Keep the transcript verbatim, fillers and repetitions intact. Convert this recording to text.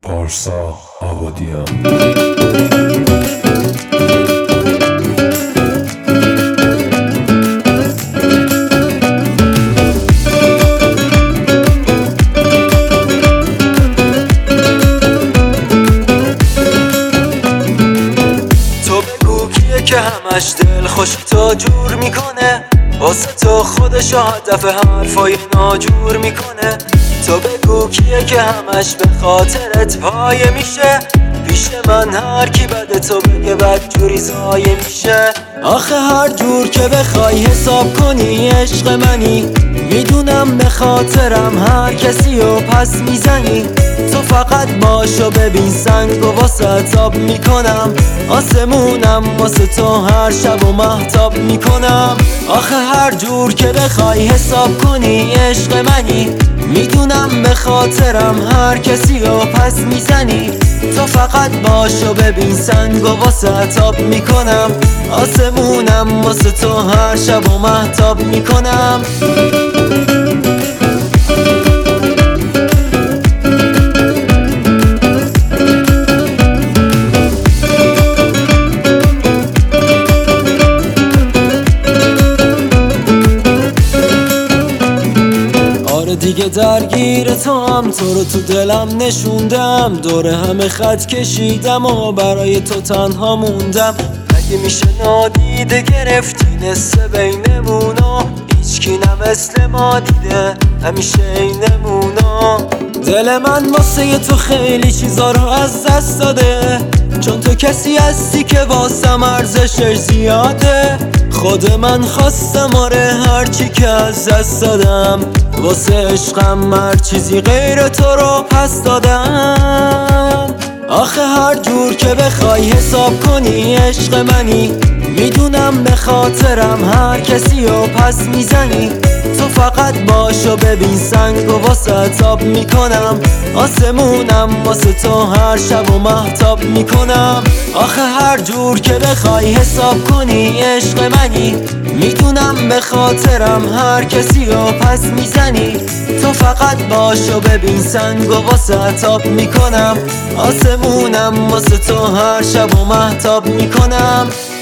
پارسا آبادیان. تو بگو کیه که همش دل خوش تو جور میکنه، واسه تو خودش هدف حرفای ناجور میکنه. تو بگو کیه که همش به خاطرت پایه میشه، پیش من هر کی بده تو بگه بد جوری زایه میشه. آخه هر جور که بخوای حساب کنی عشق منی، میدونم به خاطرم هر کسی رو پس میزنی. تو فقط باشو ببین سنگ و واسه تاب میکنم، آسمونم واسه تو هر شب و مهتاب میکنم. آخه هر جور که بخوای حساب کنی عشق منی، میدونم به خاطرم هر کسی رو پس میزنی. تو فقط باشو ببین سنگ و واسه تاب میکنم، آسمونم واسه تو هر شب و مهتاب میکنم. دیگه درگیر تو هم، تو رو تو دلم نشوندم، دور همه خط کشیدم و برای تو تنها موندم. اگه میشه نادیده گرفتی نصف بینمونا، هیچکی نه مثل ما دیده همیشه اینمونا. دل من واسه تو خیلی چیزا رو از دست داده، چون تو کسی هستی که واسم ارزشش زیاده. خود من خواستم آره هرچی که از دست دادم، واسه عشقم هر چیزی غیر تو رو پس دادم. آخه هر جور که بخوای حساب کنی عشق منی، میدونم به خاطرم هر کسی رو پس میزنی. تو فقط باشو ببین سنگ و واسه تاب میکنم، آسمونم واسه تو هر شب و مهتاب میکنم. آخه هر جور که بخوای حساب کنی عشق منی، میدونم به خاطرم هر کسی رو پس میزنی. تو فقط باشو ببین سنگ و واسه تاب میکنم، آسمونم واسه تو هر شب و مهتاب میکنم.